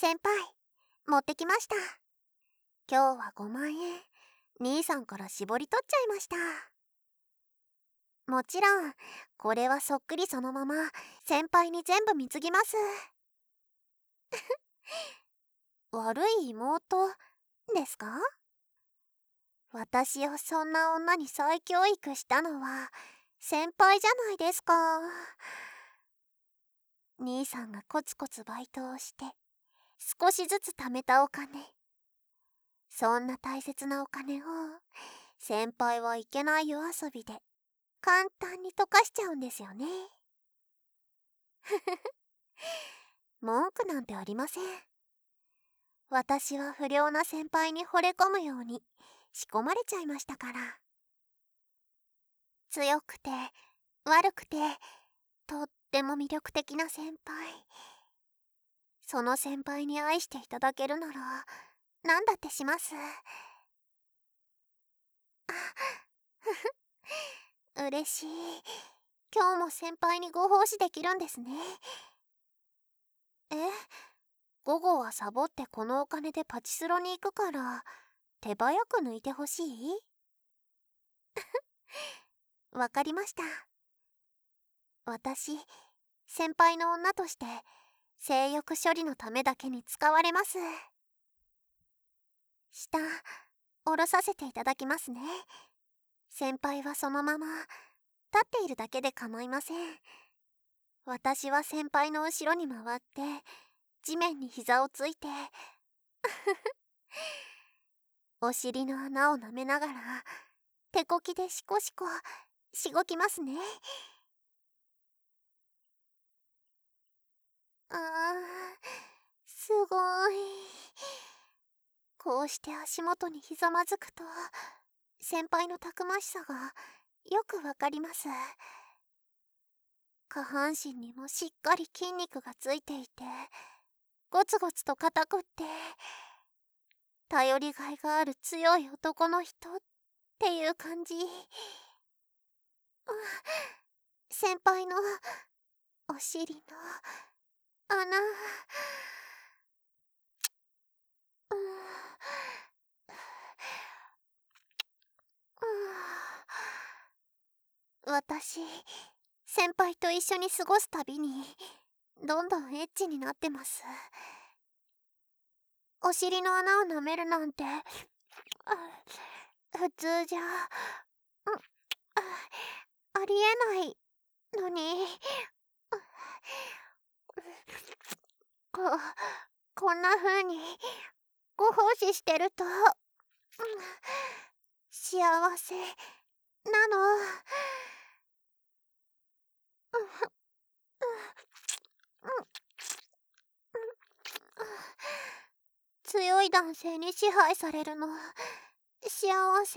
先輩、持ってきました。今日は5万円、兄さんから絞り取っちゃいました。もちろん、これはそっくりそのまま先輩に全部貢ぎます。悪い妹ですか？私をそんな女に再教育したのは先輩じゃないですか。兄さんがコツコツバイトをして少しずつ貯めたお金、そんな大切なお金を先輩はいけない夜遊びで簡単に溶かしちゃうんですよね。文句なんてありません。私は不良な先輩に惚れ込むように仕込まれちゃいましたから。強くて悪くてとっても魅力的な先輩。その先輩に愛していただけるなら何だってします。嬉しい。今日も先輩にご奉仕できるんですね。え、午後はサボってこのお金でパチスロに行くから手早く抜いてほしい？わかりました。私、先輩の女として性欲処理のためだけに使われます。下、下ろさせていただきますね。先輩はそのまま立っているだけで構いません。私は先輩の後ろに回って地面に膝をついてお尻の穴を舐めながら手こきでシコシコしごきますね。あー、すごい。こうして足元にひざまずくと先輩のたくましさがよくわかります。下半身にもしっかり筋肉がついていてゴツゴツと硬くって頼りがいがある強い男の人っていう感じ。先輩のお尻の穴、私、先輩と一緒に過ごすたびにどんどんエッチになってます。お尻の穴を舐めるなんて普通じゃありえないのに、ここんな風にご奉仕してると幸せなの。強い男性に支配されるの幸せ。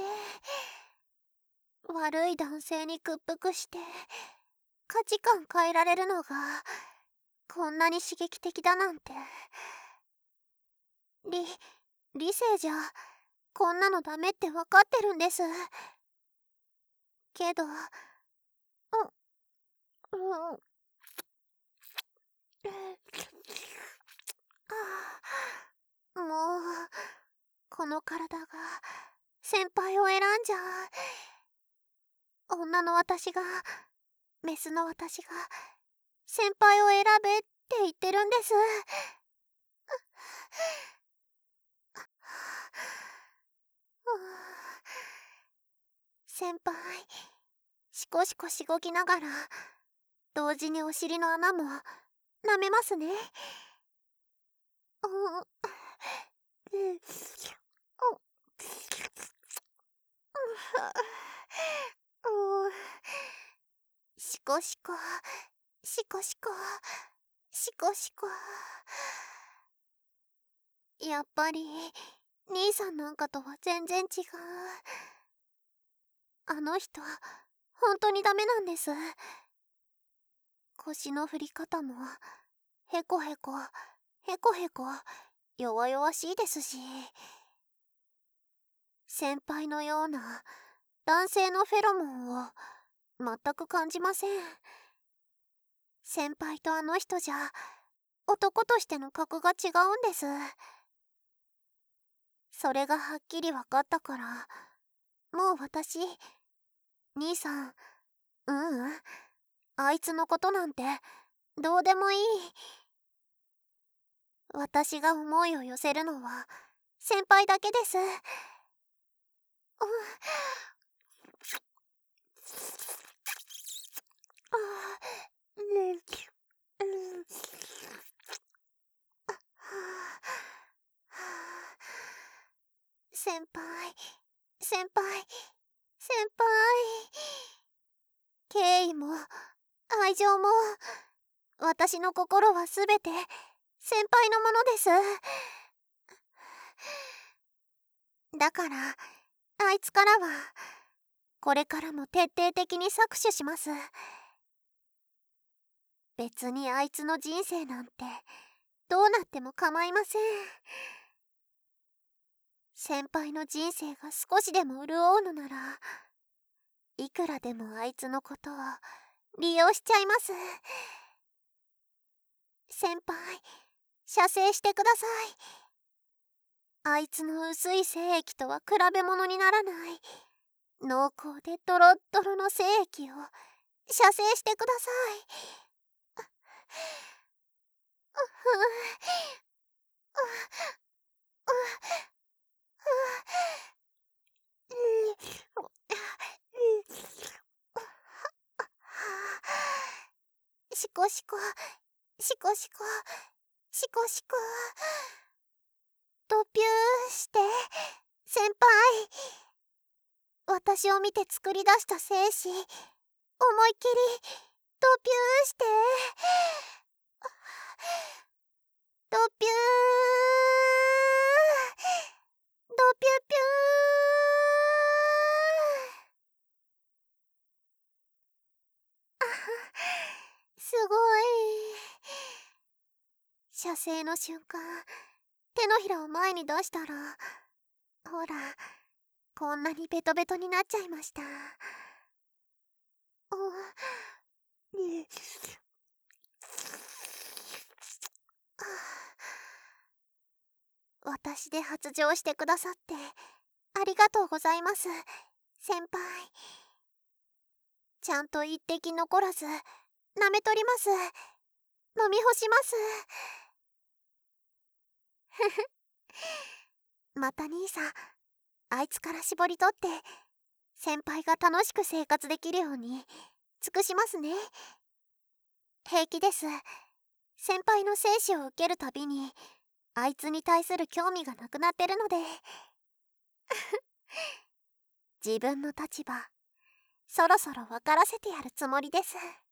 悪い男性に屈服して価値観変えられるのがこんなに刺激的だなんて。理性じゃこんなのダメって分かってるんです。けどうんもうこの体が先輩を選んじゃう。女の私がメスの私が先輩を選べって言ってるんです。先輩、シコシコしごきながら同時にお尻の穴も舐めますね。シコシコシコシコシコシコ。やっぱり兄さんなんかとは全然違う。あの人本当にダメなんです。腰の振り方もヘコヘコヘコヘコ弱々しいですし、先輩のような男性のフェロモンを全く感じません。先輩とあの人じゃ男としての格が違うんです。それがはっきり分かったから、もう私、兄さん、ううん、あいつのことなんてどうでもいい。私が思いを寄せるのは先輩だけです。先輩、先輩、先輩。敬意も愛情も、私の心はすべて先輩のものです。だからあいつからはこれからも徹底的に搾取します。別にあいつの人生なんてどうなっても構いません。先輩の人生が少しでも潤うのなら、いくらでもあいつのことを利用しちゃいます。先輩、射精してください。あいつの薄い精液とは比べ物にならない濃厚でドロッドロの精液を射精してください。シコシコ、シコシコ、シコシコ。ドピューして、先輩。私を見て作り出した精子、思いっきりドピューして。ドピュー、ドピュピュー。すごい。射精の瞬間、手のひらを前に出したら、ほら、こんなにベトベトになっちゃいました。私で発情してくださってありがとうございます、先輩。ちゃんと一滴残らず舐めとります。飲み干します。ふふ。また兄さん、あいつから絞り取って先輩が楽しく生活できるように尽くしますね。平気です。先輩の精子を受けるたびにあいつに対する興味がなくなってるので自分の立場そろそろ分からせてやるつもりです。